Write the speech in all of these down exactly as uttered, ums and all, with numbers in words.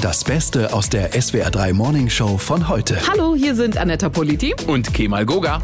Das Beste aus der S W R drei Morning Show von heute. Hallo, hier sind Anetta Politi und Kemal Goga.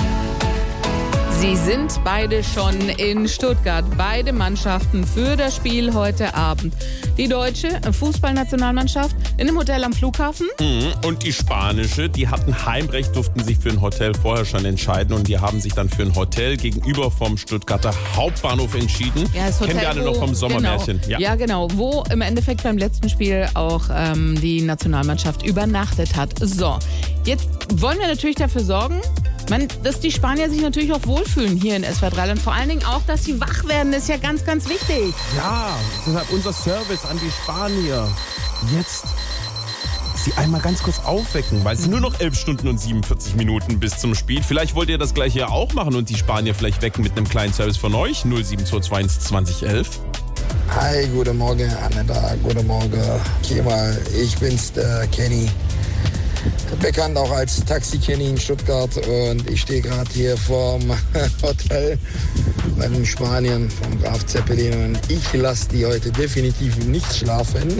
Sie sind beide schon in Stuttgart, beide Mannschaften für das Spiel heute Abend. Die deutsche Fußballnationalmannschaft in einem Hotel am Flughafen. Mhm. Und die spanische, die hatten Heimrecht, durften sich für ein Hotel vorher schon entscheiden und die haben sich dann für ein Hotel gegenüber vom Stuttgarter Hauptbahnhof entschieden. Ja, das Hotel, kennen wir alle wo, noch vom Sommermärchen. Genau, ja. ja, genau. Wo im Endeffekt beim letzten Spiel auch ähm, die Nationalmannschaft übernachtet hat. So, jetzt wollen wir natürlich dafür sorgen, Man, dass die Spanier sich natürlich auch wohlfühlen hier in S W R drei und vor allen Dingen auch, dass sie wach werden, ist ja ganz, ganz wichtig. Ja, deshalb unser Service an die Spanier. Jetzt sie einmal ganz kurz aufwecken, weil es sind nur noch elf Stunden und siebenundvierzig Minuten bis zum Spiel. Vielleicht wollt ihr das gleich hier auch machen und die Spanier vielleicht wecken mit einem kleinen Service von euch. null sieben zwei zwei eins zwanzig elf. Hi, guten Morgen, Anetta, guten Morgen, Kemal. Ich bin's, der Kenny. Bekannt auch als Taxi-Kenny in Stuttgart und ich stehe gerade hier vorm Hotel bei den Spaniern vom Graf Zeppelin und ich lasse die heute definitiv nicht schlafen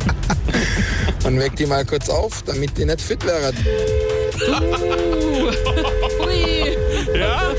und weck die mal kurz auf, damit die nicht fit wären. Uh. Hui. Ja?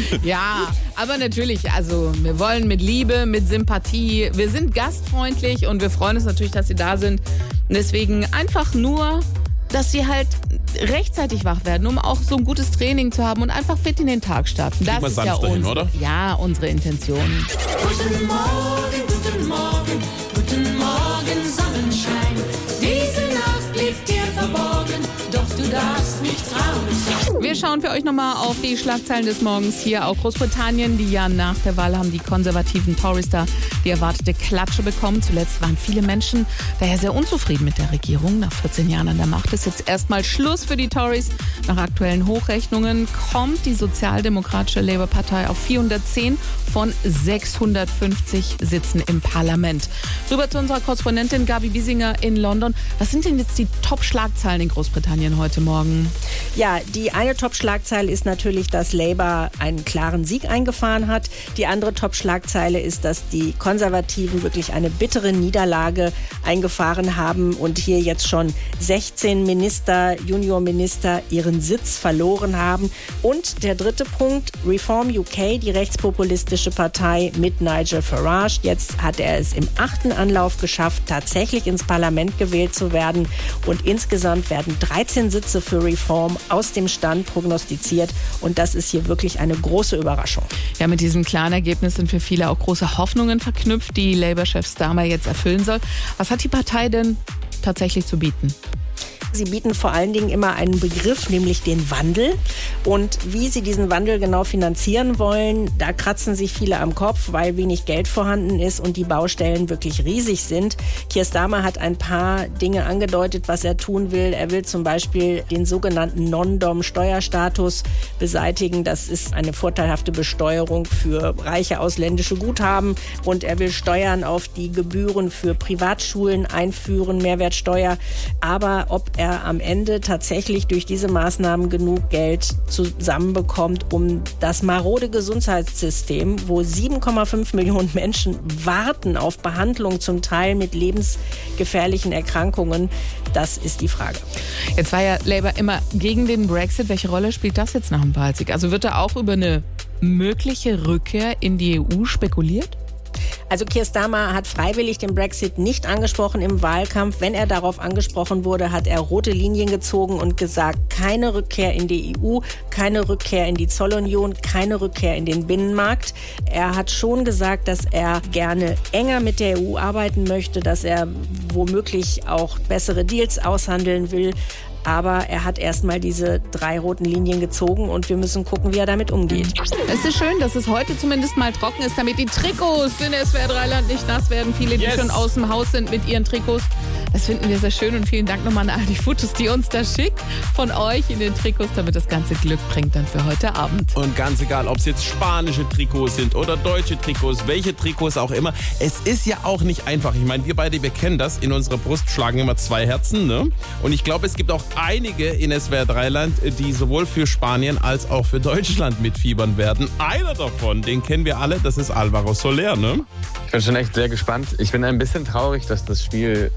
Ja, aber natürlich, also wir wollen mit Liebe, mit Sympathie, wir sind gastfreundlich und wir freuen uns natürlich, dass Sie da sind. Und deswegen einfach nur, dass Sie halt rechtzeitig wach werden, um auch so ein gutes Training zu haben und einfach fit in den Tag starten. Das ist ja dahin, unsere, oder? ja, unsere Intention. Guten Morgen, guten Morgen, guten Morgen, Sonnenschein. Diese Nacht liegt dir verborgen, doch du darfst nicht traurig sein. Wir schauen für euch nochmal auf die Schlagzeilen des Morgens hier. Auch Großbritannien, die ja nach der Wahl haben die konservativen Tories da die erwartete Klatsche bekommen. Zuletzt waren viele Menschen daher sehr unzufrieden mit der Regierung. Nach vierzehn Jahren an der Macht ist jetzt erstmal Schluss für die Tories. Nach aktuellen Hochrechnungen kommt die sozialdemokratische Labour-Partei auf vierhundertzehn von sechshundertfünfzig Sitzen im Parlament. Rüber zu unserer Korrespondentin Gabi Wiesinger in London. Was sind denn jetzt die Top-Schlagzeilen in Großbritannien heute Morgen? Ja, die eine Top-Schlagzeile ist natürlich, dass Labour einen klaren Sieg eingefahren hat. Die andere Top-Schlagzeile ist, dass die Konservativen wirklich eine bittere Niederlage eingefahren haben und hier jetzt schon sechzehn Minister, Juniorminister ihren Sitz verloren haben. Und der dritte Punkt, Reform U K, die rechtspopulistische Partei mit Nigel Farage. Jetzt hat er es im achten Anlauf geschafft, tatsächlich ins Parlament gewählt zu werden. Und insgesamt werden dreizehn Sitze für Reform aus dem Stand prognostiziert. Und das ist hier wirklich eine große Überraschung. Ja, mit diesem klaren Ergebnis sind für viele auch große Hoffnungen verknüpft, die Labour-Chef Starmer jetzt erfüllen soll. Was hat die Partei denn tatsächlich zu bieten? Sie bieten vor allen Dingen immer einen Begriff, nämlich den Wandel. Und wie sie diesen Wandel genau finanzieren wollen, da kratzen sich viele am Kopf, weil wenig Geld vorhanden ist und die Baustellen wirklich riesig sind. Keir Starmer hat ein paar Dinge angedeutet, was er tun will. Er will zum Beispiel den sogenannten Non-Dom-Steuerstatus beseitigen. Das ist eine vorteilhafte Besteuerung für reiche ausländische Guthaben. Und er will Steuern auf die Gebühren für Privatschulen einführen, Mehrwertsteuer. Aber ob er am Ende tatsächlich durch diese Maßnahmen genug Geld zusammenbekommt, um das marode Gesundheitssystem, wo sieben Komma fünf Millionen Menschen warten auf Behandlung, zum Teil mit lebensgefährlichen Erkrankungen, das ist die Frage. Jetzt war ja Labour immer gegen den Brexit. Welche Rolle spielt das jetzt nach dem Wahlsieg? Also wird da auch über eine mögliche Rückkehr in die E U spekuliert? Also Keir Starmer hat freiwillig den Brexit nicht angesprochen im Wahlkampf. Wenn er darauf angesprochen wurde, hat er rote Linien gezogen und gesagt, keine Rückkehr in die E U, keine Rückkehr in die Zollunion, keine Rückkehr in den Binnenmarkt. Er hat schon gesagt, dass er gerne enger mit der E U arbeiten möchte, dass er womöglich auch bessere Deals aushandeln will. Aber er hat erstmal diese drei roten Linien gezogen und wir müssen gucken, wie er damit umgeht. Es ist schön, dass es heute zumindest mal trocken ist, damit die Trikots in S W R drei Land nicht nass werden. Viele, die yes. schon aus dem Haus sind mit ihren Trikots. Das finden wir sehr schön und vielen Dank nochmal an all die Fotos, die uns da schickt von euch in den Trikots, damit das ganze Glück bringt dann für heute Abend. Und ganz egal, ob es jetzt spanische Trikots sind oder deutsche Trikots, welche Trikots auch immer. Es ist ja auch nicht einfach. Ich meine, wir beide, wir kennen das. In unserer Brust schlagen immer zwei Herzen, ne? Und ich glaube, es gibt auch einige in S W R drei Land, die sowohl für Spanien als auch für Deutschland mitfiebern werden. Einer davon, den kennen wir alle, das ist Álvaro Soler, ne? Ich bin schon echt sehr gespannt. Ich bin ein bisschen traurig, dass das Spiel jetzt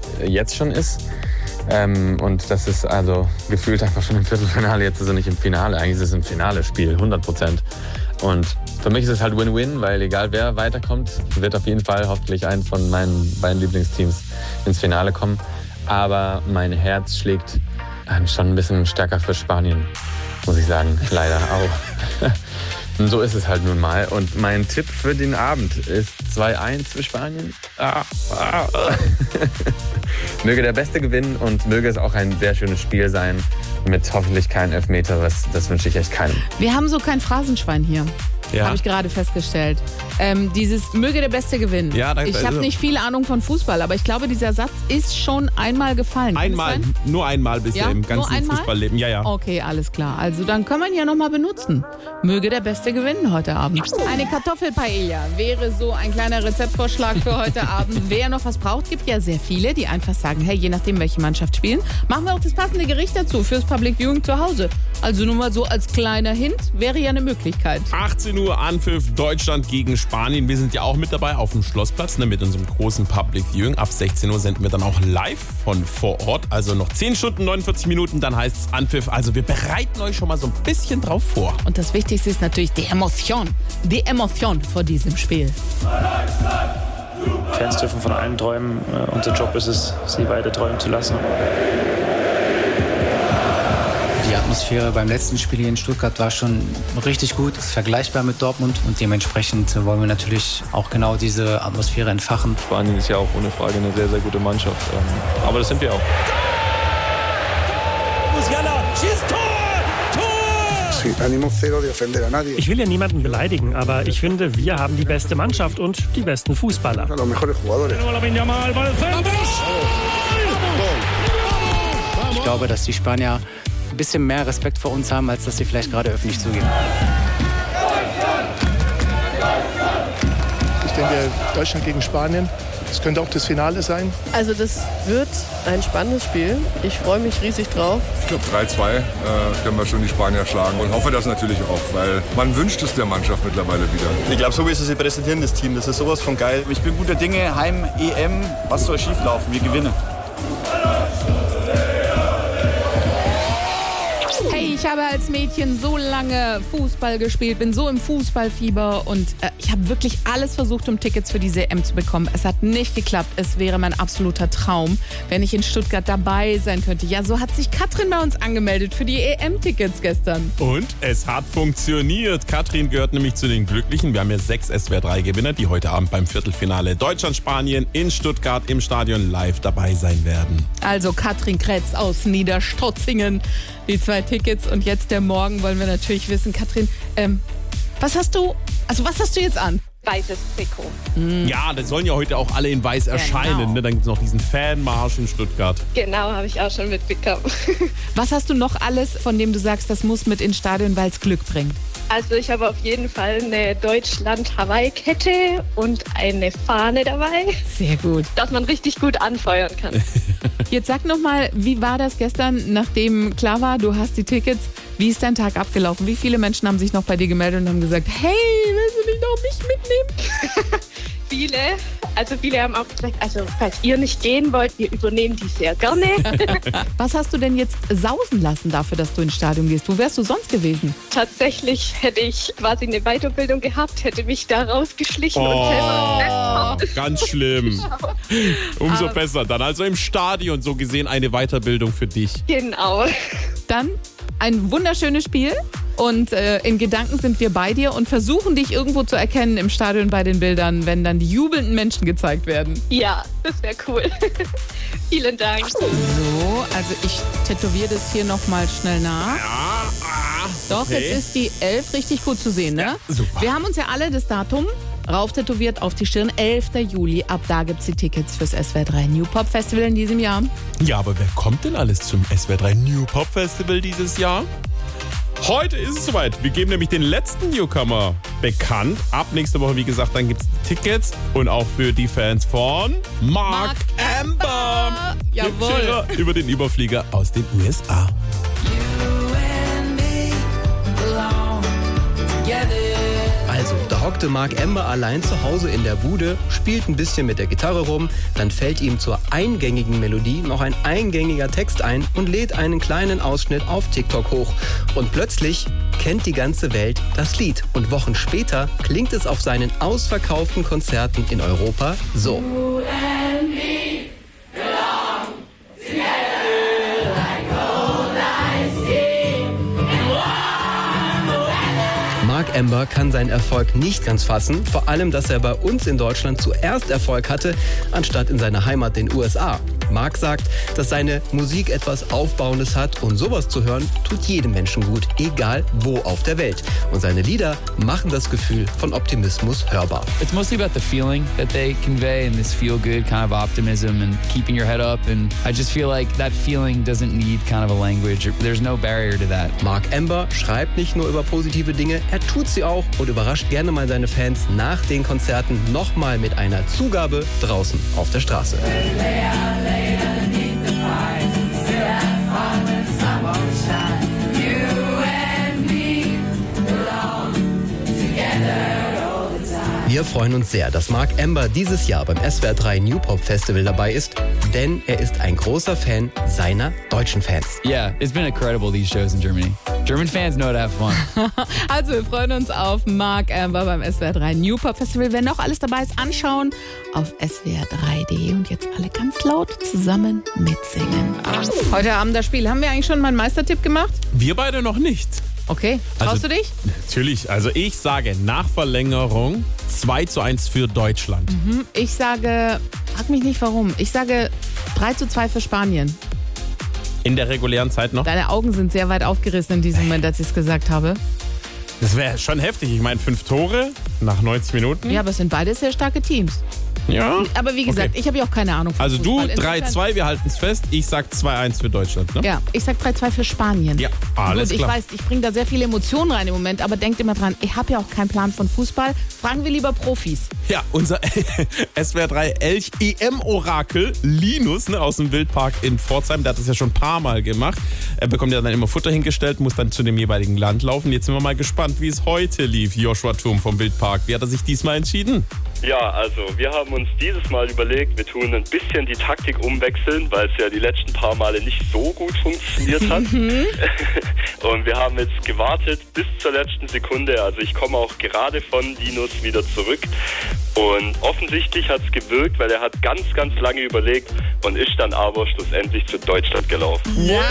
jetzt schon ist. Ähm, und das ist also gefühlt einfach schon im Viertelfinale. Jetzt ist er nicht im Finale, eigentlich ist es ein Finale-Spiel, hundert Prozent. Und für mich ist es halt Win-Win, weil egal wer weiterkommt, wird auf jeden Fall hoffentlich eins von meinen beiden Lieblingsteams ins Finale kommen. Aber mein Herz schlägt schon ein bisschen stärker für Spanien, muss ich sagen, leider auch. Und so ist es halt nun mal. Und mein Tipp für den Abend ist zwei eins für Spanien. Ah, ah. Möge der Beste gewinnen und möge es auch ein sehr schönes Spiel sein mit hoffentlich keinem Elfmeter. Das, das wünsche ich echt keinem. Wir haben so kein Phrasenschwein hier. Ja. Habe ich gerade festgestellt. Ähm, dieses möge der Beste gewinnen. Ja, da, ich also, habe nicht viel Ahnung von Fußball, aber ich glaube, dieser Satz ist schon einmal gefallen. Einmal, nur einmal bisher Ja, im nur ganzen einmal? Fußballleben. Ja, ja. Okay, alles klar. Also dann können wir ihn ja nochmal benutzen. Möge der Beste gewinnen heute Abend. Eine Kartoffelpaella wäre so ein kleiner Rezeptvorschlag für heute Abend. Wer noch was braucht, gibt ja sehr viele, die einfach sagen, hey, je nachdem, welche Mannschaft spielen, machen wir auch das passende Gericht dazu fürs Public Viewing zu Hause. Also nur mal so als kleiner Hint, wäre ja eine Möglichkeit. achtzehn Uhr Anpfiff, Deutschland gegen Spanien. Wir sind ja auch mit dabei auf dem Schlossplatz, ne, mit unserem großen Public Viewing. Ab sechzehn Uhr senden wir dann auch live von vor Ort. Also noch zehn Stunden, neunundvierzig Minuten, dann heißt es Anpfiff. Also wir bereiten euch schon mal so ein bisschen drauf vor. Und das Wichtigste ist natürlich die Emotion. Die Emotion vor diesem Spiel. Fans dürfen von allen träumen. Äh, unser Job ist es, sie weiter träumen zu lassen. Die Atmosphäre beim letzten Spiel hier in Stuttgart war schon richtig gut, ist vergleichbar mit Dortmund und dementsprechend wollen wir natürlich auch genau diese Atmosphäre entfachen. Spanien ist ja auch ohne Frage eine sehr, sehr gute Mannschaft. Ähm, aber das sind wir auch. Musiala, schießt Tor! Ich will ja niemanden beleidigen, aber ich finde, wir haben die beste Mannschaft und die besten Fußballer. Ich glaube, dass die Spanier ein bisschen mehr Respekt vor uns haben, als dass sie vielleicht gerade öffentlich zugeben. Ich denke, Deutschland gegen Spanien, das könnte auch das Finale sein. Also das wird ein spannendes Spiel. Ich freue mich riesig drauf. Ich glaube drei zwei äh, können wir schon die Spanier schlagen und hoffe das natürlich auch, weil man wünscht es der Mannschaft mittlerweile wieder. Ich glaube, so wie sie sich präsentieren, das Team, das ist sowas von geil. Ich bin guter Dinge, Heim-E M, was soll schief laufen, wir gewinnen. Hey, ich habe als Mädchen so lange Fußball gespielt, bin so im Fußballfieber und äh, ich habe wirklich alles versucht, um Tickets für diese E M zu bekommen. Es hat nicht geklappt. Es wäre mein absoluter Traum, wenn ich in Stuttgart dabei sein könnte. Ja, so hat sich Katrin bei uns angemeldet für die E M-Tickets gestern. Und es hat funktioniert. Katrin gehört nämlich zu den Glücklichen. Wir haben ja sechs S W R drei Gewinner, die heute Abend beim Viertelfinale Deutschland-Spanien in Stuttgart im Stadion live dabei sein werden. Also Katrin Kretz aus Niederstotzingen, die zwei Tickets. Und jetzt der Morgen wollen wir natürlich wissen, Katrin, ähm, was hast du, also was hast du jetzt an? Weißes Trikot. Mhm. Ja, das sollen ja heute auch alle in weiß erscheinen. Genau. Ne? Dann gibt es noch diesen Fanmarsch in Stuttgart. Genau, habe ich auch schon mitbekommen. Was hast du noch alles, von dem du sagst, das muss mit ins Stadion, weil es Glück bringt? Also ich habe auf jeden Fall eine Deutschland-Hawaii-Kette und eine Fahne dabei. Sehr gut. Dass man richtig gut anfeuern kann. Jetzt sag noch mal, wie war das gestern, nachdem klar war, du hast die Tickets? Wie ist dein Tag abgelaufen? Wie viele Menschen haben sich noch bei dir gemeldet und haben gesagt, hey, willst du nicht noch mich mitnehmen? Viele, also viele haben auch gesagt, also falls ihr nicht gehen wollt, wir übernehmen die sehr gerne. Was hast du denn jetzt sausen lassen dafür, dass du ins Stadion gehst? Wo wärst du sonst gewesen? Tatsächlich hätte ich quasi eine Weiterbildung gehabt, hätte mich da rausgeschlichen Oh, und selber ganz schlimm. Umso Aber- besser. Dann also im Stadion so gesehen eine Weiterbildung für dich. Genau. Dann ein wunderschönes Spiel und äh, in Gedanken sind wir bei dir und versuchen dich irgendwo zu erkennen im Stadion bei den Bildern, wenn dann die jubelnden Menschen gezeigt werden. Ja, das wäre cool. Vielen Dank. So, also ich tätowiere das hier nochmal schnell nach. Ja, ah, Doch, okay. jetzt ist die elf richtig gut zu sehen, ne? Ja, super. Wir haben uns ja alle das Datum rauf tätowiert auf die Stirn, elfter Juli. Ab da gibt es die Tickets fürs S W R drei New Pop Festival in diesem Jahr. Ja, aber wer kommt denn alles zum S W R drei New Pop Festival dieses Jahr? Heute ist es soweit. Wir geben nämlich den letzten Newcomer bekannt. Ab nächste Woche, wie gesagt, dann gibt es Tickets und auch für die Fans von Mark, Mark Amber. Jawohl. Über den Überflieger aus den U S A. Also, Da hockte Mark Ember allein zu Hause in der Bude, spielt ein bisschen mit der Gitarre rum, dann fällt ihm zur eingängigen Melodie noch ein eingängiger Text ein und lädt einen kleinen Ausschnitt auf TikTok hoch. Und plötzlich kennt die ganze Welt das Lied. Und Wochen später klingt es auf seinen ausverkauften Konzerten in Europa so. Mark Ember kann seinen Erfolg nicht ganz fassen, vor allem, dass er bei uns in Deutschland zuerst Erfolg hatte, anstatt in seiner Heimat, den U S A. Mark sagt, dass seine Musik etwas Aufbauendes hat und sowas zu hören, tut jedem Menschen gut, egal wo auf der Welt. Und seine Lieder machen das Gefühl von Optimismus hörbar. It's mostly about the feeling that they convey and this feel-good kind of optimism and keeping your head up. And I just feel like that feeling doesn't need kind of a language. There's no barrier to that. Mark Ember schreibt nicht nur über positive Dinge, er tut sie auch und überrascht gerne mal seine Fans nach den Konzerten nochmal mit einer Zugabe draußen auf der Straße. Wir freuen uns sehr, dass Mark Ember dieses Jahr beim S W R drei New Pop Festival dabei ist, denn er ist ein großer Fan seiner deutschen Fans. Yeah, it's been incredible, these shows in Germany. German fans know how to have fun. Also wir freuen uns auf Mark Ember beim S W R drei New Pop Festival. Wenn noch alles dabei ist, anschauen auf S W R drei punkt de und jetzt alle ganz laut zusammen mitsingen. Heute Abend das Spiel. Haben wir eigentlich schon mal einen Meistertipp gemacht? Wir beide noch nicht. Okay, traust also, du dich? Natürlich. Also ich sage nach Verlängerung zwei zu eins für Deutschland. Mhm. Ich sage, frag mich nicht warum, ich sage drei zu zwei für Spanien. In der regulären Zeit noch? Deine Augen sind sehr weit aufgerissen in diesem Moment, als ich es gesagt habe. Das wäre schon heftig. Ich meine, fünf Tore nach neunzig Minuten. Ja, aber es sind beide sehr starke Teams. Ja. Aber wie gesagt, okay. ich habe ja auch keine Ahnung von Also Fußball. du drei zwei, wir halten es fest. Ich sag zwei eins für Deutschland, ne? Ja, ich sag drei zwei für Spanien. Ja, alles Gut, klar. ich weiß, ich bringe da sehr viele Emotionen rein im Moment, aber denkt immer dran, ich habe ja auch keinen Plan von Fußball. Fragen wir lieber Profis. Ja, unser S W R drei Elch E M-Orakel Linus, ne, aus dem Wildpark in Pforzheim, der hat das ja schon ein paar Mal gemacht. Er bekommt ja dann immer Futter hingestellt, muss dann zu dem jeweiligen Land laufen. Jetzt sind wir mal gespannt, wie es heute lief. Joshua Thurm vom Wildpark. Wie hat er sich diesmal entschieden? Ja, also wir haben uns dieses Mal überlegt, wir tun ein bisschen die Taktik umwechseln, weil es ja die letzten paar Male nicht so gut funktioniert hat. Und wir haben jetzt gewartet bis zur letzten Sekunde. Also ich komme auch gerade von Linus wieder zurück. Und offensichtlich hat es gewirkt, weil er hat ganz, ganz lange überlegt und ist dann aber schlussendlich zu Deutschland gelaufen.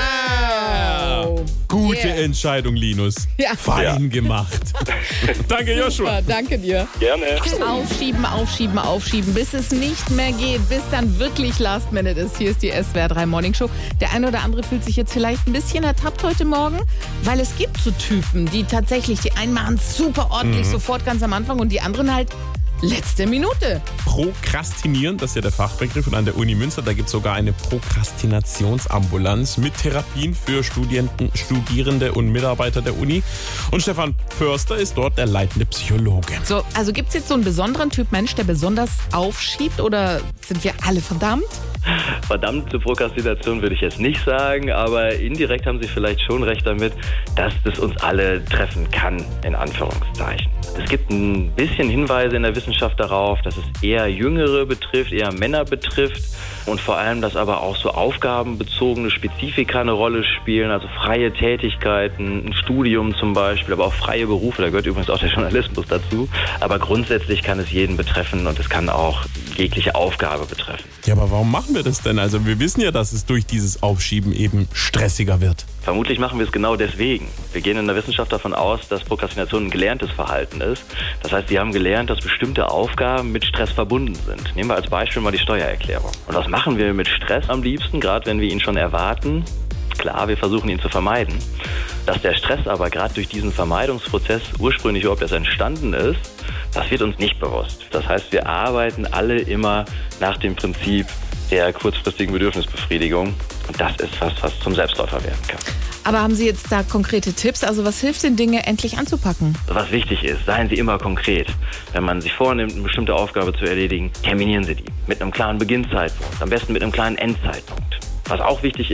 Wow! Gute Yeah. Entscheidung, Linus. Ja. Fein Ja. gemacht. Danke, Joshua. Super, danke dir. Gerne. Aufschieben, aufschieben, aufschieben, bis es nicht mehr geht, bis dann wirklich Last Minute ist. Hier ist die S W R drei Morning Show. Der eine oder andere fühlt sich jetzt vielleicht ein bisschen ertappt heute Morgen, weil es gibt so Typen, die tatsächlich, die einen machen es super ordentlich, Mhm. sofort ganz am Anfang und die anderen halt letzte Minute. Prokrastinieren, das ist ja der Fachbegriff. Und an der Uni Münster, da gibt es sogar eine Prokrastinationsambulanz mit Therapien für Studenten, Studierende und Mitarbeiter der Uni. Und Stefan Förster ist dort der leitende Psychologe. So, also gibt es jetzt so einen besonderen Typ Mensch, der besonders aufschiebt oder sind wir alle verdammt? Verdammt zur Prokrastination würde ich jetzt nicht sagen, aber indirekt haben Sie vielleicht schon recht damit, dass das uns alle treffen kann, in Anführungszeichen. Es gibt ein bisschen Hinweise in der Wissenschaft darauf, dass es eher Jüngere betrifft, eher Männer betrifft und vor allem, dass aber auch so aufgabenbezogene Spezifika eine Rolle spielen, also freie Tätigkeiten, ein Studium zum Beispiel, aber auch freie Berufe, da gehört übrigens auch der Journalismus dazu. Aber grundsätzlich kann es jeden betreffen und es kann auch jegliche Aufgabe betreffen. Ja, aber warum machen wir das denn? Also wir wissen ja, dass es durch dieses Aufschieben eben stressiger wird. Vermutlich machen wir es genau deswegen. Wir gehen in der Wissenschaft davon aus, dass Prokrastination ein gelerntes Verhalten ist. Das heißt, sie haben gelernt, dass bestimmte Aufgaben mit Stress verbunden sind. Nehmen wir als Beispiel mal die Steuererklärung. Und was machen wir mit Stress am liebsten, gerade wenn wir ihn schon erwarten? Klar, wir versuchen ihn zu vermeiden. Dass der Stress aber gerade durch diesen Vermeidungsprozess ursprünglich überhaupt erst entstanden ist, das wird uns nicht bewusst. Das heißt, wir arbeiten alle immer nach dem Prinzip der kurzfristigen Bedürfnisbefriedigung. Und das ist was, was zum Selbstläufer werden kann. Aber haben Sie jetzt da konkrete Tipps? Also was hilft den Dinge endlich anzupacken? Was wichtig ist, seien Sie immer konkret. Wenn man sich vornimmt, eine bestimmte Aufgabe zu erledigen, terminieren Sie die mit einem klaren Beginnzeitpunkt, am besten mit einem klaren Endzeitpunkt. Was auch wichtig ist,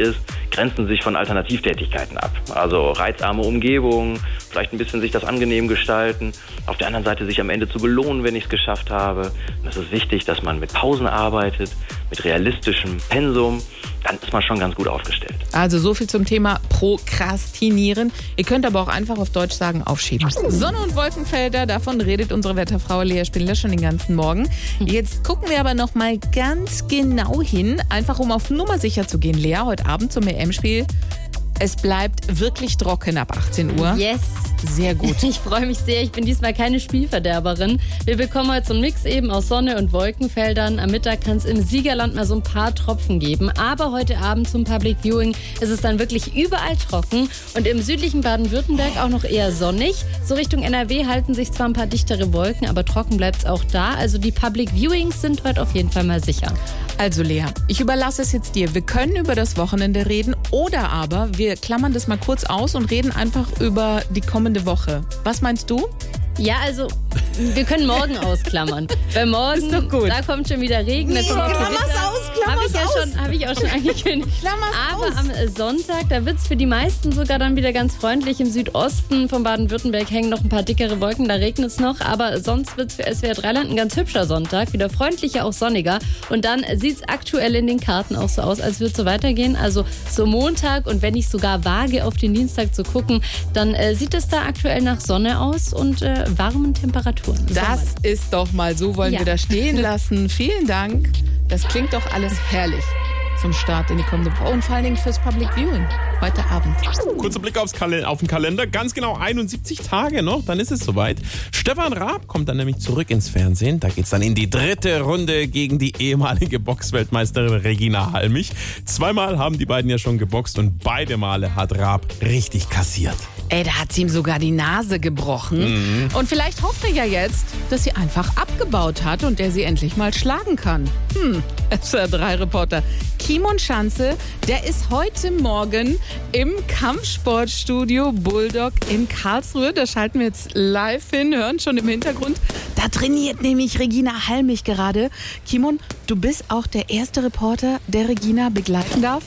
grenzen sich von Alternativtätigkeiten ab. Also reizarme Umgebung, vielleicht ein bisschen sich das angenehm gestalten, auf der anderen Seite sich am Ende zu belohnen, wenn ich es geschafft habe. Und es ist wichtig, dass man mit Pausen arbeitet, mit realistischem Pensum, dann ist man schon ganz gut aufgestellt. Also so viel zum Thema Prokrastinieren. Ihr könnt aber auch einfach auf Deutsch sagen, aufschieben. Sonne und Wolkenfelder, davon redet unsere Wetterfrau Lea Spindler schon den ganzen Morgen. Jetzt gucken wir aber noch mal ganz genau hin, einfach um auf Nummer sicher zu gehen. Lea, heute Abend zum E M-Spiel. Es bleibt wirklich trocken ab achtzehn Uhr. Yes. Sehr gut. Ich freue mich sehr. Ich bin diesmal keine Spielverderberin. Wir bekommen heute so einen Mix eben aus Sonne und Wolkenfeldern. Am Mittag kann es im Siegerland mal so ein paar Tropfen geben. Aber heute Abend zum Public Viewing ist es dann wirklich überall trocken. Und im südlichen Baden-Württemberg auch noch eher sonnig. So Richtung N R W halten sich zwar ein paar dichtere Wolken, aber trocken bleibt es auch da. Also die Public Viewings sind heute auf jeden Fall mal sicher. Also Lea, ich überlasse es jetzt dir. Wir können über das Wochenende reden oder aber wir klammern das mal kurz aus und reden einfach über die kommende Woche. Was meinst du? Ja, also wir können morgen ausklammern. Weil morgen, ist doch gut. Da kommt schon wieder Regen. Nee, klammer's aus, klammer's Habe ich, ja aus. schon, hab ich auch schon angekündigt. Klammer's Aber aus. am Sonntag, da wird es für die meisten sogar dann wieder ganz freundlich. Im Südosten von Baden-Württemberg hängen noch ein paar dickere Wolken, da regnet es noch. Aber sonst wird es für S W R drei Land ein ganz hübscher Sonntag. Wieder freundlicher, auch sonniger. Und dann sieht es aktuell in den Karten auch so aus, als würde es so weitergehen. Also so Montag und wenn ich sogar wage, auf den Dienstag zu gucken, dann äh, sieht es da aktuell nach Sonne aus und äh, warmen Temperaturen. Das ist doch mal, so wollen Ja. wir das stehen lassen. Vielen Dank. Das klingt doch alles herrlich zum Start in die kommende Woche und vor allen Dingen fürs Public Viewing heute Abend. Kurzer Blick aufs Kal- auf den Kalender. Ganz genau einundsiebzig Tage noch, dann ist es soweit. Stefan Raab kommt dann nämlich zurück ins Fernsehen. Da geht's dann in die dritte Runde gegen die ehemalige Boxweltmeisterin Regina Halmich. Zweimal haben die beiden ja schon geboxt und beide Male hat Raab richtig kassiert. Ey, da hat sie ihm sogar die Nase gebrochen. Mhm. Und vielleicht hofft er ja jetzt, dass sie einfach abgebaut hat und er sie endlich mal schlagen kann. Hm, S W R drei Reporter Kimon Schanze, der ist heute Morgen im Kampfsportstudio Bulldog in Karlsruhe. Da schalten wir jetzt live hin, hören schon im Hintergrund. Da trainiert nämlich Regina Halmich gerade. Kimon, du bist auch der erste Reporter, der Regina begleiten darf.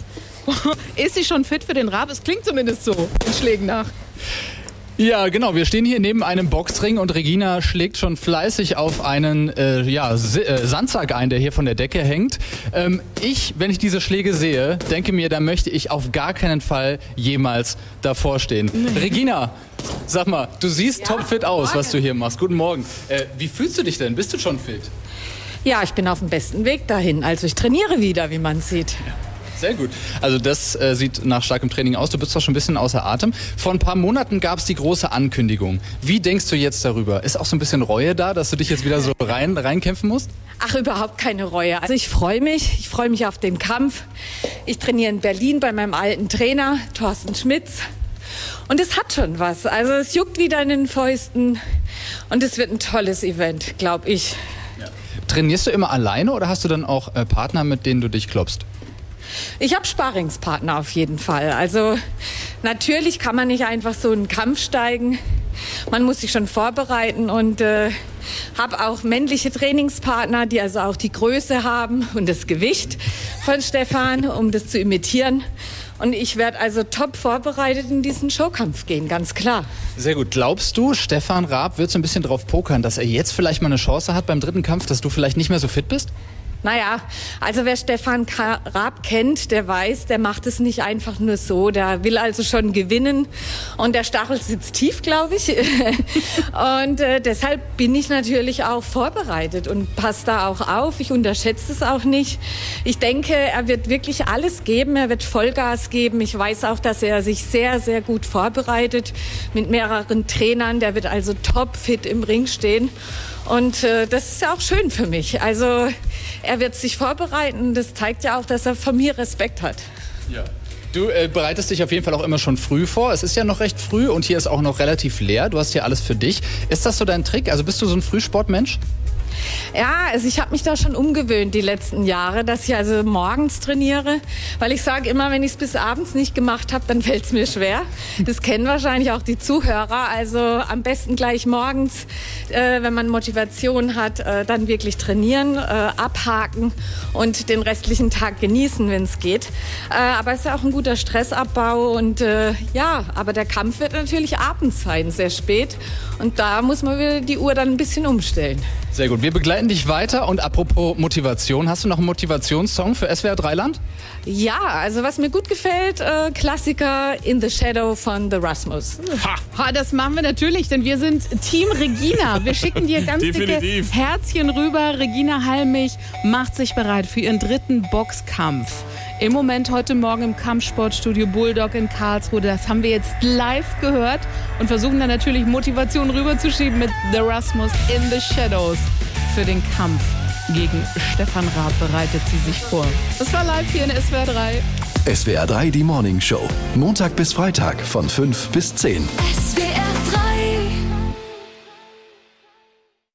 Ist sie schon fit für den Raab? Es klingt zumindest so, in Schlägen nach. Ja, genau. Wir stehen hier neben einem Boxring und Regina schlägt schon fleißig auf einen äh, ja, S- äh, Sandsack ein, der hier von der Decke hängt. Ähm, ich, wenn ich diese Schläge sehe, denke mir, da möchte ich auf gar keinen Fall jemals davor stehen. Nee. Regina, sag mal, du siehst ja, topfit aus, morgen. Was du hier machst. Guten Morgen. Äh, wie fühlst du dich denn? Bist du schon fit? Ja, ich bin auf dem besten Weg dahin. Also ich trainiere wieder, wie man sieht. Ja. Sehr gut. Also das äh, sieht nach starkem Training aus. Du bist doch schon ein bisschen außer Atem. Vor ein paar Monaten gab es die große Ankündigung. Wie denkst du jetzt darüber? Ist auch so ein bisschen Reue da, dass du dich jetzt wieder so rein reinkämpfen musst? Ach, überhaupt keine Reue. Also ich freue mich. Ich freue mich auf den Kampf. Ich trainiere in Berlin bei meinem alten Trainer, Thorsten Schmitz. Und es hat schon was. Also es juckt wieder in den Fäusten. Und es wird ein tolles Event, glaube ich. Ja. Trainierst du immer alleine oder hast du dann auch äh, Partner, mit denen du dich klopfst? Ich habe Sparringspartner auf jeden Fall. Also natürlich kann man nicht einfach so in den Kampf steigen. Man muss sich schon vorbereiten und äh, habe auch männliche Trainingspartner, die also auch die Größe haben und das Gewicht von Stefan, um das zu imitieren. Und ich werde also top vorbereitet in diesen Showkampf gehen, ganz klar. Sehr gut. Glaubst du, Stefan Raab wird so ein bisschen drauf pokern, dass er jetzt vielleicht mal eine Chance hat beim dritten Kampf, dass du vielleicht nicht mehr so fit bist? Naja, also wer Stefan Raab kennt, der weiß, der macht es nicht einfach nur so. Der will also schon gewinnen und der Stachel sitzt tief, glaube ich. Und äh, deshalb bin ich natürlich auch vorbereitet und passe da auch auf. Ich unterschätze es auch nicht. Ich denke, er wird wirklich alles geben. Er wird Vollgas geben. Ich weiß auch, dass er sich sehr, sehr gut vorbereitet mit mehreren Trainern. Der wird also topfit im Ring stehen. Und äh, das ist ja auch schön für mich. Also er wird sich vorbereiten. Das zeigt ja auch, dass er von mir Respekt hat. Ja. Du äh, bereitest dich auf jeden Fall auch immer schon früh vor. Es ist ja noch recht früh und hier ist auch noch relativ leer. Du hast hier alles für dich. Ist das so dein Trick? Also bist du so ein Frühsportmensch? Ja, also ich habe mich da schon umgewöhnt die letzten Jahre, dass ich also morgens trainiere, weil ich sage immer, wenn ich es bis abends nicht gemacht habe, dann fällt es mir schwer. Das kennen wahrscheinlich auch die Zuhörer. Also am besten gleich morgens, äh, wenn man Motivation hat, äh, dann wirklich trainieren, äh, abhaken und den restlichen Tag genießen, wenn es geht. Äh, aber es ist ja auch ein guter Stressabbau und äh, ja, aber der Kampf wird natürlich abends sein, sehr spät. Und da muss man wieder die Uhr dann ein bisschen umstellen. Sehr gut, wir begleiten dich weiter und apropos Motivation, hast du noch einen Motivationssong für S W R Dreiland? Ja, also was mir gut gefällt, äh, Klassiker In the Shadow von The Rasmus. Ha. ha, das machen wir natürlich, denn wir sind Team Regina. Wir schicken dir ganz dicke Herzchen rüber. Regina Halmich macht sich bereit für ihren dritten Boxkampf. Im Moment heute Morgen im Kampfsportstudio Bulldog in Karlsruhe. Das haben wir jetzt live gehört und versuchen dann natürlich Motivation rüberzuschieben mit The Rasmus In the Shadows. Für den Kampf gegen Stefan Raab bereitet sie sich vor. Das war live hier in S W R drei. S W R drei, die Morning Show. Montag bis Freitag von fünf bis zehn. S W R